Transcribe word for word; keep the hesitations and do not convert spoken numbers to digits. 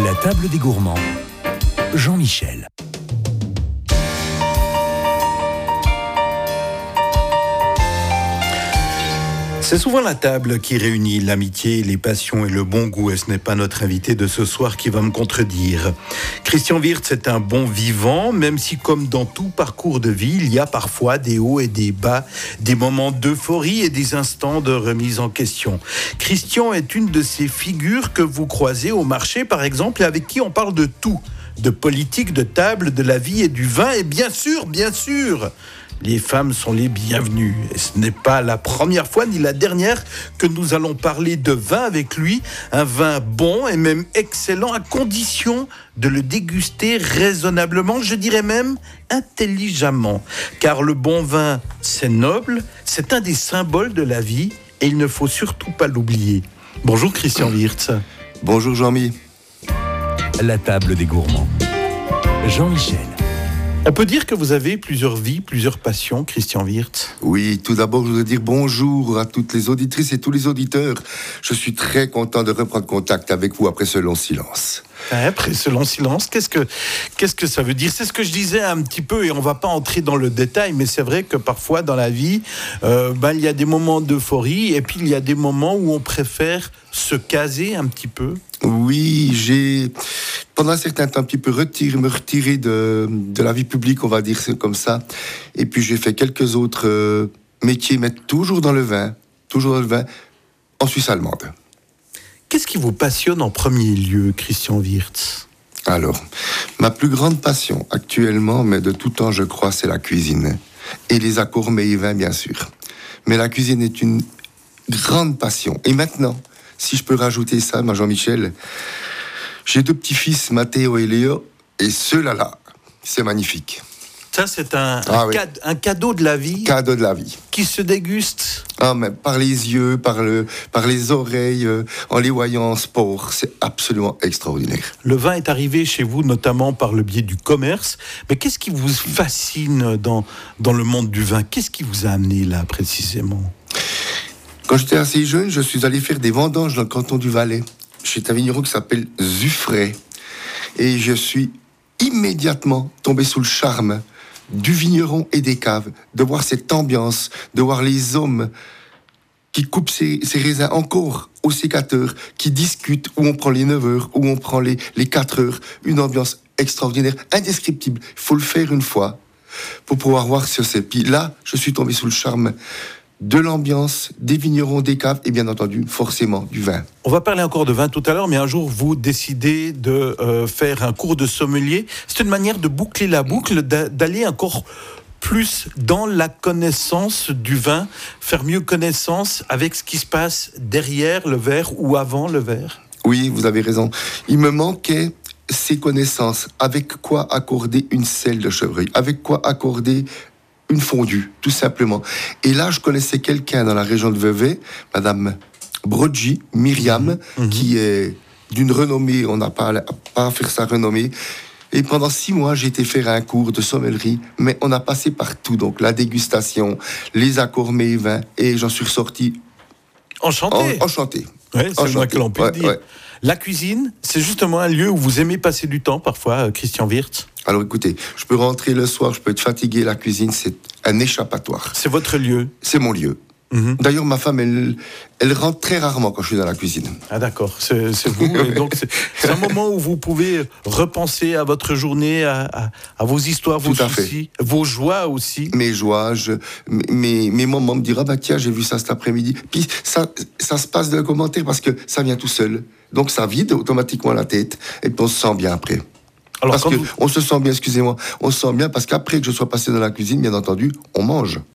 La table des gourmands, Jean-Michel. C'est souvent la table qui réunit l'amitié, les passions et le bon goût, et ce n'est pas notre invité de ce soir qui va me contredire. Christian Wirtz est un bon vivant, même si comme dans tout parcours de vie, il y a parfois des hauts et des bas, des moments d'euphorie et des instants de remise en question. Christian est une de ces figures que vous croisez au marché, par exemple, et avec qui on parle de tout, de politique, de table, de la vie et du vin, et bien sûr, bien sûr, les femmes sont les bienvenues. Et ce n'est pas la première fois ni la dernière que nous allons parler de vin avec lui. Un vin bon et même excellent à condition de le déguster raisonnablement, je dirais même intelligemment. Car le bon vin, c'est noble, c'est un des symboles de la vie et il ne faut surtout pas l'oublier. Bonjour Christian Wirtz. Bonjour Jean-Mi. La table des gourmands, Jean-Michel. On peut dire que vous avez plusieurs vies, plusieurs passions, Christian Wirtz. Oui, tout d'abord, je voudrais dire bonjour à toutes les auditrices et tous les auditeurs. Je suis très content de reprendre contact avec vous après ce long silence. Après ce long silence, qu'est-ce que, qu'est-ce que ça veut dire ? C'est ce que je disais un petit peu, et on ne va pas entrer dans le détail, mais c'est vrai que parfois dans la vie, euh, ben, il y a des moments d'euphorie, et puis il y a des moments où on préfère se caser un petit peu. Oui, j'ai, pendant un certain temps, un petit peu retiré, me retirer de, de la vie publique, on va dire c'est comme ça. Et puis j'ai fait quelques autres euh, métiers, mais toujours dans le vin, toujours dans le vin, en Suisse allemande. Qu'est-ce qui vous passionne en premier lieu, Christian Wirtz ? Alors, ma plus grande passion actuellement, mais de tout temps, je crois, c'est la cuisine. Et les accords mets et vins, bien sûr. Mais la cuisine est une grande passion. Et maintenant, si je peux rajouter ça, moi, Jean-Michel, j'ai deux petits-fils, Mathéo et Léo, et ceux-là, là, c'est magnifique. Ça, c'est un, ah, un, oui. cade, un cadeau de la vie. Cadeau de la vie. Qui se déguste. Ah, mais par les yeux, par, le, par les oreilles, euh, en les voyant en sport, c'est absolument extraordinaire. Le vin est arrivé chez vous notamment par le biais du commerce. Mais qu'est-ce qui vous fascine dans, dans le monde du vin ? Qu'est-ce qui vous a amené là, précisément ? Quand j'étais assez jeune, je suis allé faire des vendanges dans le canton du Valais, chez un vigneron qui s'appelle Zuffray. Et je suis immédiatement tombé sous le charme du vigneron et des caves, de voir cette ambiance, de voir les hommes qui coupent ces, ces raisins encore au sécateur, qui discutent, où on prend les neuf heures, où on prend les, les quatre heures. Une ambiance extraordinaire, indescriptible. Il faut le faire une fois pour pouvoir voir ce que c'est. Puis là, je suis tombé sous le charme de l'ambiance, des vignerons, des caves et bien entendu, forcément, du vin. On va parler encore de vin tout à l'heure, mais un jour, vous décidez de euh, faire un cours de sommelier. C'est une manière de boucler la boucle, d'aller encore plus dans la connaissance du vin, faire mieux connaissance avec ce qui se passe derrière le verre ou avant le verre. Oui, vous avez raison. Il me manquait ces connaissances. Avec quoi accorder une selle de chevreuil ? Avec quoi accorder une fondue, tout simplement. Et là, je connaissais quelqu'un dans la région de Vevey, Madame Brodji, Myriam, mmh. qui est d'une renommée, on n'a pas, pas à faire sa renommée. Et pendant six mois, j'ai été faire un cours de sommellerie, mais on a passé par tout, donc la dégustation, les accords mets et vins, et j'en suis ressorti enchanté. En, enchanté. Oui, c'est le moins que l'on peut ouais, dire. Ouais. La cuisine, c'est justement un lieu où vous aimez passer du temps, parfois, Christian Wirtz. Alors écoutez, je peux rentrer le soir, je peux être fatigué, la cuisine, c'est un échappatoire. C'est votre lieu ? C'est mon lieu. Mm-hmm. D'ailleurs, ma femme, elle, elle rentre très rarement quand je suis dans la cuisine. Ah d'accord, c'est, c'est vous. Et donc c'est, c'est un moment où vous pouvez repenser à votre journée, à, à, à vos histoires, vos Tout à soucis, fait. vos joies aussi. Mes joies, je, mes, mes moments me disent, ah bah tiens, j'ai vu ça cet après-midi. Puis ça, ça se passe de commentaires parce que ça vient tout seul. Donc ça vide automatiquement la tête et puis on se sent bien après. Alors, parce qu'on vous... se sent bien, excusez-moi, on se sent bien parce qu'après que je sois passé dans la cuisine, bien entendu, on mange.